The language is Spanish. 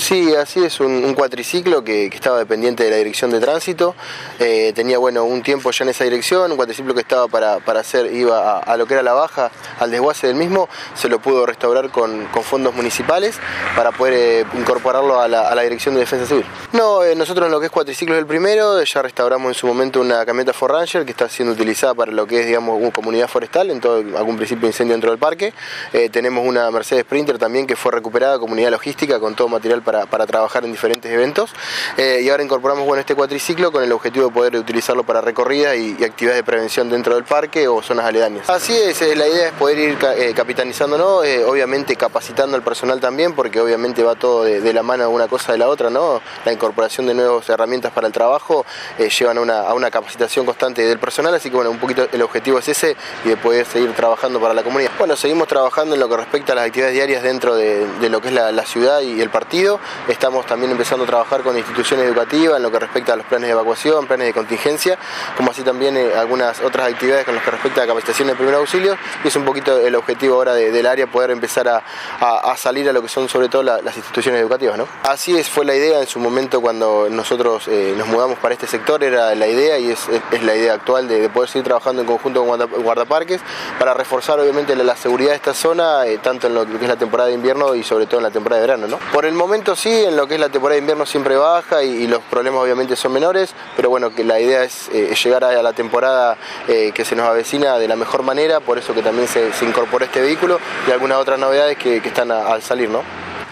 Sí, así es, un cuatriciclo que estaba dependiente de la dirección de tránsito. Tenía un tiempo ya en esa dirección, un cuatriciclo que estaba para hacer, iba a lo que era la baja, al desguace del mismo, se lo pudo restaurar con fondos municipales para poder incorporarlo a la dirección de defensa civil. No, nosotros en lo que es cuatriciclo es el primero, ya restauramos en su momento una camioneta Ford Ranger que está siendo utilizada para lo que es, digamos, una comunidad forestal, en todo algún principio de incendio dentro del parque. Tenemos una Mercedes Sprinter también que fue recuperada como unidad logística con todo material para trabajar en diferentes eventos, y ahora incorporamos este cuatriciclo con el objetivo de poder utilizarlo para recorridas y actividades de prevención dentro del parque o zonas aledañas. Así es, la idea es poder ir capitanizándonos, obviamente capacitando al personal también, porque obviamente va todo de la mano una cosa de la otra, ¿no? La incorporación de nuevas herramientas para el trabajo llevan a una capacitación constante del personal, así que un poquito el objetivo es ese y de poder seguir trabajando para la comunidad. Seguimos trabajando en lo que respecta a las actividades diarias dentro de lo que es la ciudad y el partido. Estamos también empezando a trabajar con instituciones educativas en lo que respecta a los planes de evacuación, planes de contingencia, como así también algunas otras actividades con lo que respecta a capacitación de primer auxilio, y es un poquito el objetivo ahora del área, poder empezar a salir a lo que son sobre todo las instituciones educativas, ¿no? Así fue la idea en su momento cuando nosotros nos mudamos para este sector, era la idea y es la idea actual de poder seguir trabajando en conjunto con guardaparques para reforzar obviamente la seguridad de esta zona, tanto en lo que es la temporada de invierno y sobre todo en la temporada de verano, ¿no? Por el momento sí, en lo que es la temporada de invierno siempre baja y los problemas obviamente son menores, pero que la idea es llegar a la temporada que se nos avecina de la mejor manera, por eso que también se incorporó este vehículo y algunas otras novedades que están al salir, ¿no?